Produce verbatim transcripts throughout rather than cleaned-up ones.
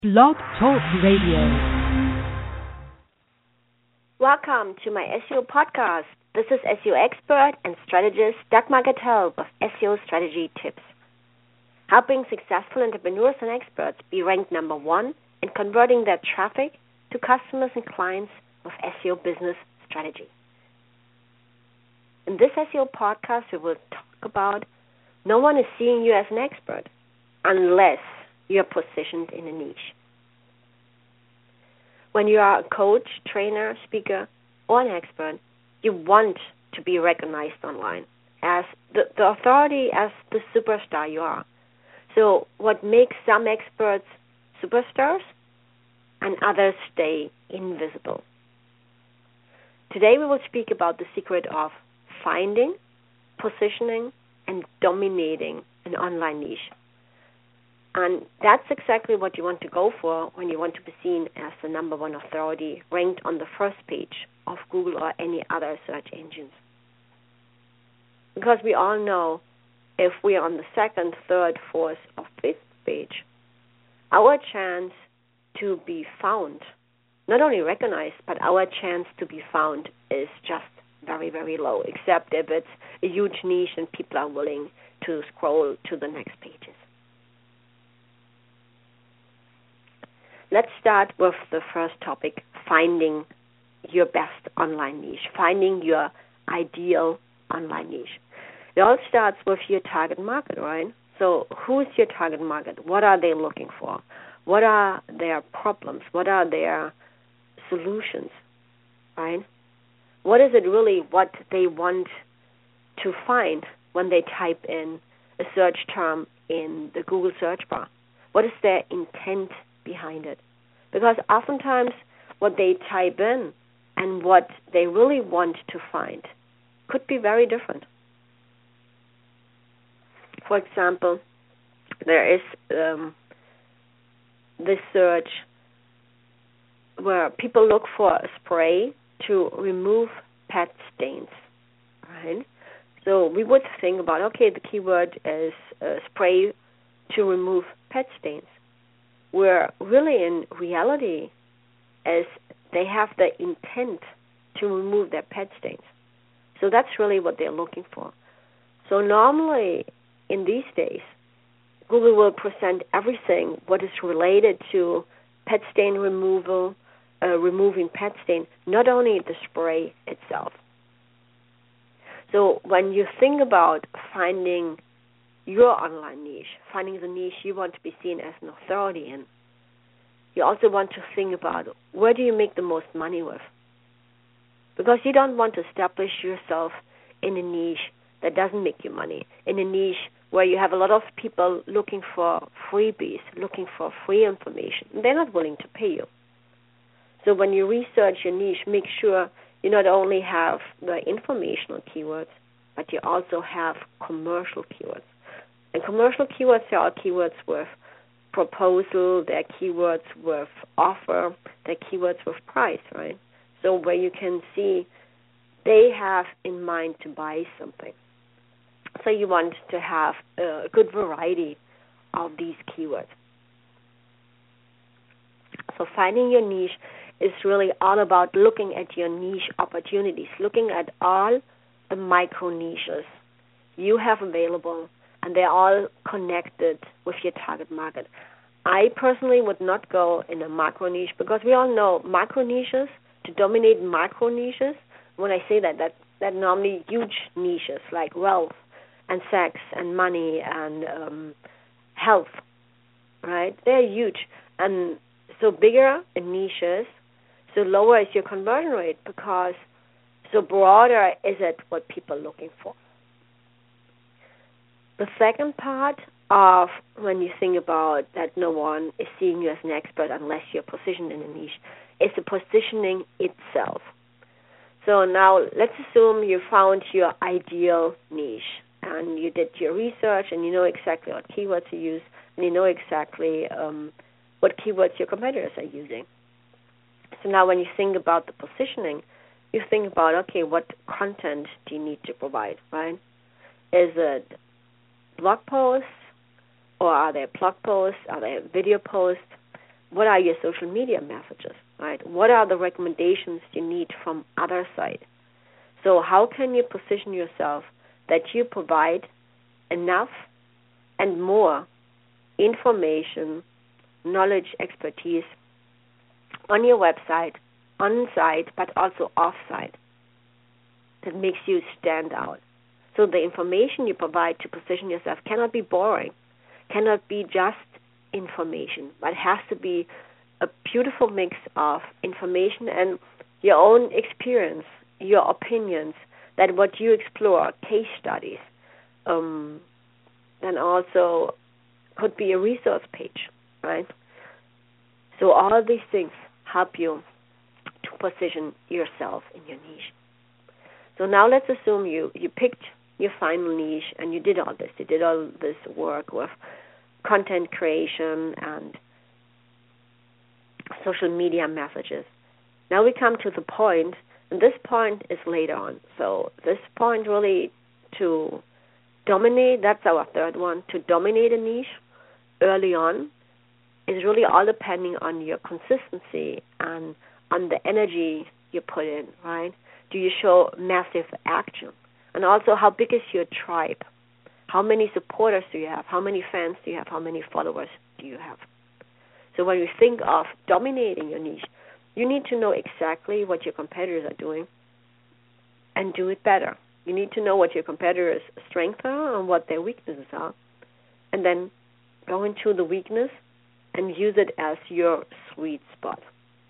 Blog Talk Radio. Welcome to my S E O podcast. This is S E O expert and strategist Dagmar Gattel with S E O strategy tips, helping successful entrepreneurs and experts be ranked number one in converting their traffic to customers and clients with S E O business strategy. In this S E O podcast, we will talk about no one is seeing you as an expert unless you're positioned in a niche. When you are a coach, trainer, speaker, or an expert, you want to be recognized online as the, the authority, as the superstar you are. So what makes some experts superstars and others stay invisible? Today we will speak about the secret of finding, positioning, and dominating an online niche. And that's exactly what you want to go for when you want to be seen as the number one authority, ranked on the first page of Google or any other search engines. Because we all know if we are on the second, third, fourth, or fifth page, our chance to be found, not only recognized, but our chance to be found is just very, very low, except if it's a huge niche and people are willing to scroll to the next pages. Let's start with the first topic, finding your best online niche, finding your ideal online niche. It all starts with your target market, right? So who's your target market? What are they looking for? What are their problems? What are their solutions, right? What is it really what they want to find when they type in a search term in the Google search bar? What is their intent behind it? Because oftentimes what they type in and what they really want to find could be very different. For example, there is um, this search where people look for a spray to remove pet stains, right? So we would think about, okay, the keyword is a spray to remove pet stains, where really in reality is they have the intent to remove their pet stains. So that's really what they're looking for. So normally in these days, Google will present everything what is related to pet stain removal, uh, removing pet stain, not only the spray itself. So when you think about finding your online niche, finding the niche you want to be seen as an authority in, you also want to think about where do you make the most money with? Because you don't want to establish yourself in a niche that doesn't make you money, in a niche where you have a lot of people looking for freebies, looking for free information. They're not willing to pay you. So when you research your niche, make sure you not only have the informational keywords, but you also have commercial keywords. And commercial keywords, there are keywords with proposal, there are keywords with offer, there are keywords with price, right? So where you can see they have in mind to buy something. So you want to have a good variety of these keywords. So finding your niche is really all about looking at your niche opportunities, looking at all the micro niches you have available, and they're all connected with your target market. I personally would not go in a macro niche because we all know macro niches, to dominate macro niches, when I say that, that, that normally huge niches like wealth and sex and money and um, health, right? They're huge. And so bigger in niches, so lower is your conversion rate because so broader is it what people are looking for. The second part of when you think about that no one is seeing you as an expert unless you're positioned in a niche is the positioning itself. So now let's assume you found your ideal niche and you did your research and you know exactly what keywords you use and you know exactly um, what keywords your competitors are using. So now when you think about the positioning, you think about, okay, what content do you need to provide, right? Is it blog posts, or are there blog posts? Are there video posts? what are your social media messages, right? What are the recommendations you need from other side? So how can you position yourself that you provide enough and more information, knowledge, expertise on your website, on-site, but also off-site, that makes you stand out. So the information you provide to position yourself cannot be boring, cannot be just information, but it has to be a beautiful mix of information and your own experience, your opinions, that what you explore, case studies, um, and also could be a resource page, right? So all these things help you to position yourself in your niche. So now let's assume you, you picked your final niche and you did all this. You did all this work with content creation and social media messages. Now we come to the point, and this point is later on. So this point really to dominate, that's our third one, to dominate a niche early on is really all depending on your consistency and on the energy you put in, right? Do you show massive action? And also, how big is your tribe? How many supporters do you have? How many fans do you have? How many followers do you have? So when you think of dominating your niche, you need to know exactly what your competitors are doing and do it better. You need to know what your competitors' strengths are and what their weaknesses are, and then go into the weakness and use it as your sweet spot.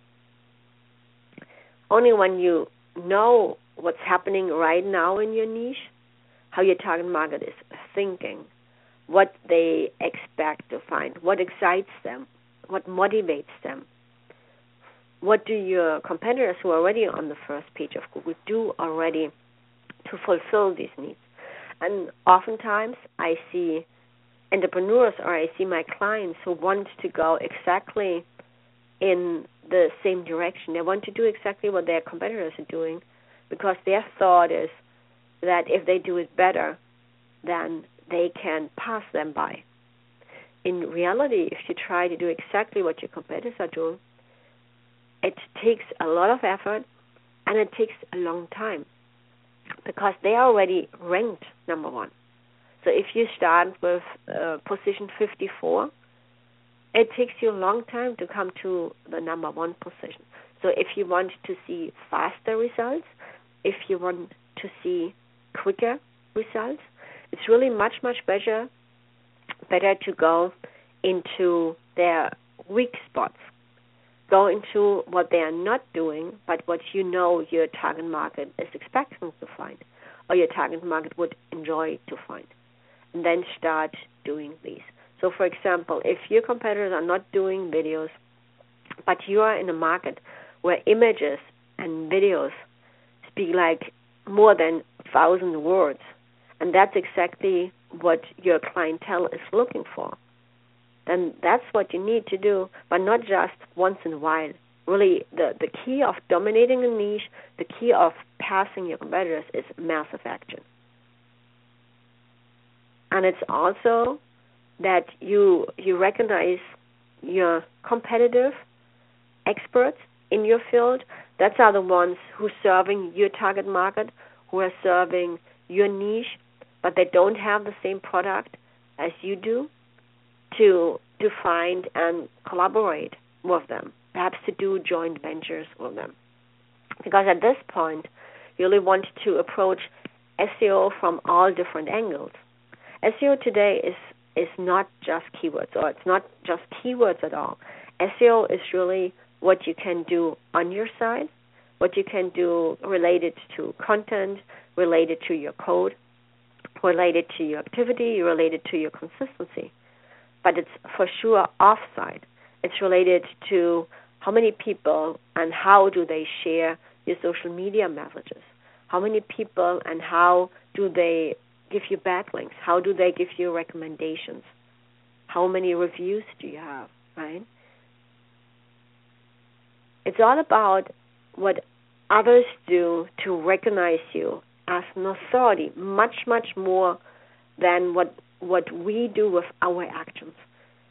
Only when you know what's happening right now in your niche, how your target market is thinking, what they expect to find, what excites them, what motivates them, what do your competitors who are already on the first page of Google do already to fulfill these needs. And oftentimes I see entrepreneurs or I see my clients who want to go exactly in the same direction. They want to do exactly what their competitors are doing because their thought is that if they do it better, then they can pass them by. In reality, if you try to do exactly what your competitors are doing, it takes a lot of effort and it takes a long time because they are already ranked number one. So if you start with uh, position fifty-four, it takes you a long time to come to the number one position. So if you want to see faster results, if you want to see quicker results, it's really much, much better, better to go into their weak spots. Go into what they are not doing, but what you know your target market is expecting to find, or your target market would enjoy to find. And then start doing these. So, for example, if your competitors are not doing videos, but you are in a market where images and videos speak like more than a thousand words, and that's exactly what your clientele is looking for, then that's what you need to do, but not just once in a while. Really, the, the key of dominating a niche, the key of passing your competitors is massive action. And it's also that you you recognize your competitive experts in your field. That's are the ones who are serving your target market, who are serving your niche, but they don't have the same product as you do, to to find and collaborate with them, perhaps to do joint ventures with them. Because at this point, you really want to approach S E O from all different angles. S E O today is, is not just keywords, or it's not just keywords at all. S E O is really what you can do on your side, what you can do related to content, related to your code, related to your activity, related to your consistency. But it's for sure off-site. It's related to how many people and how do they share your social media messages. How many people and how do they give you backlinks? How do they give you recommendations? How many reviews do you have, right? It's all about what others do to recognize you as an authority, much, much more than what what we do with our actions.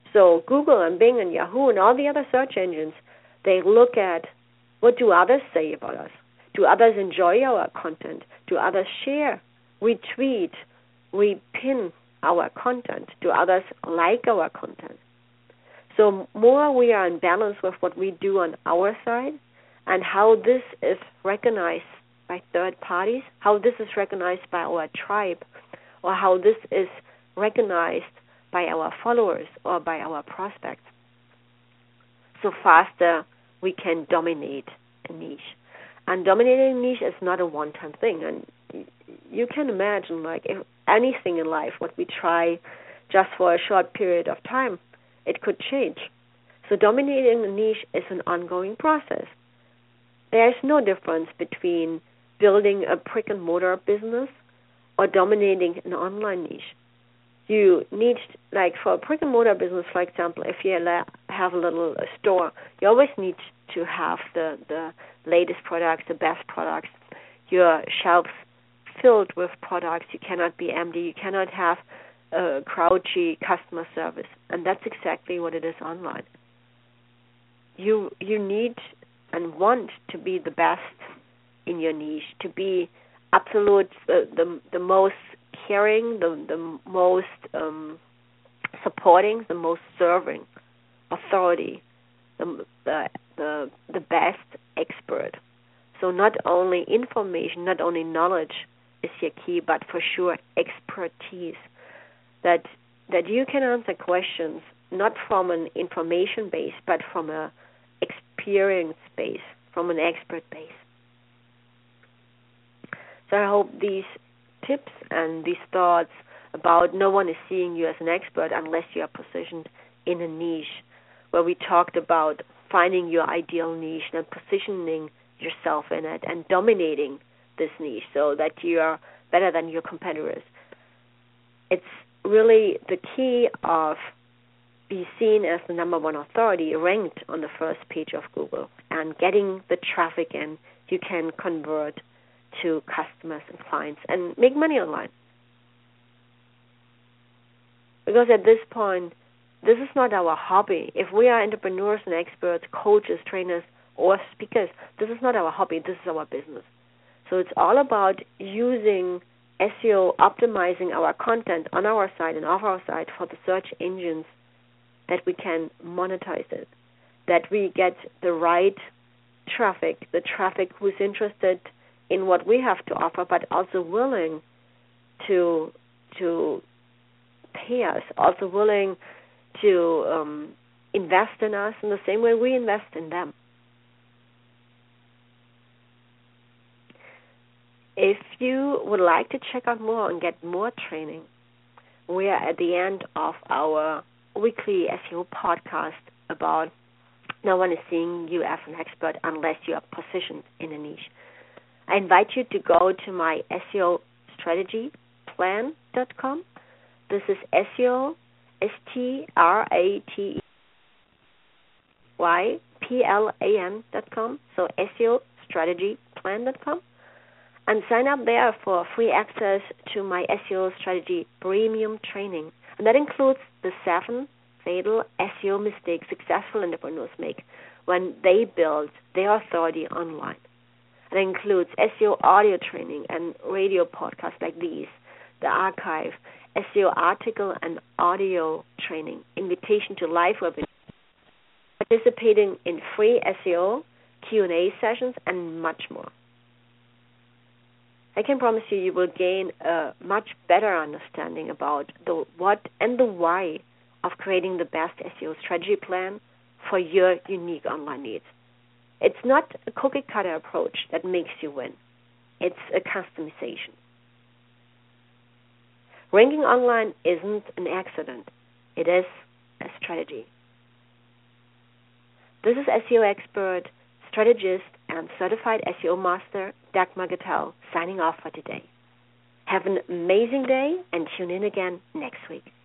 So Google and Bing and Yahoo and all the other search engines, they look at what do others say about us. Do others enjoy our content? Do others share, retweet, repin our content? Do others like our content? So more we are in balance with what we do on our side and how this is recognized by third parties, how this is recognized by our tribe, or how this is recognized by our followers or by our prospects. So faster we can dominate a niche. And dominating a niche is not a one-time thing. And you can imagine, like, if anything in life, what we try just for a short period of time, it could change. So dominating a niche is an ongoing process. There is no difference between building a brick-and-mortar business or dominating an online niche. You need, like for a brick-and-mortar business, for example, if you have a little store, you always need to have the, the latest products, the best products, your shelves filled with products. You cannot be empty. You cannot have a grouchy customer service. And that's exactly what it is online. You you need and want to be the best in your niche, to be absolute, the the, the most caring, the the most um, supporting, the most serving authority, the, the the the best expert. So not only information, not only knowledge is your key, but for sure expertise. That that you can answer questions not from an information base, but from a experience base, from an expert base. So I hope these tips and these thoughts about no one is seeing you as an expert unless you are positioned in a niche, where we talked about finding your ideal niche and positioning yourself in it and dominating this niche so that you are better than your competitors. It's really the key of be seen as the number one authority, ranked on the first page of Google, and getting the traffic in you can convert to customers and clients and make money online. Because at this point, this is not our hobby. If we are entrepreneurs and experts, coaches, trainers, or speakers, this is not our hobby, this is our business. So it's all about using S E O, optimizing our content on our side and off our side for the search engines, that we can monetize it, that we get the right traffic, the traffic who's interested in what we have to offer, but also willing to to pay us, also willing to um, invest in us in the same way we invest in them. If you would like to check out more and get more training, we are at the end of our weekly S E O podcast about no one is seeing you as an expert unless you are positioned in a niche. I invite you to go to my S E O strategy plan dot com. This is S E O, S T R A T E Y P L A N dot com, so S E O strategy plan dot com. And sign up there for free access to my S E O strategy premium training. And that includes the seven fatal S E O mistakes successful entrepreneurs make when they build their authority online. It includes S E O audio training and radio podcasts like these, the archive, S E O article and audio training, invitation to live webinars, participating in free S E O, Q and A sessions, and much more. I can promise you you will gain a much better understanding about the what and the why of creating the best S E O strategy plan for your unique online needs. It's not a cookie-cutter approach that makes you win. It's a customization. Ranking online isn't an accident. It is a strategy. This is S E O expert, strategist, and certified S E O master Dagmar Gettel signing off for today. Have an amazing day and tune in again next week.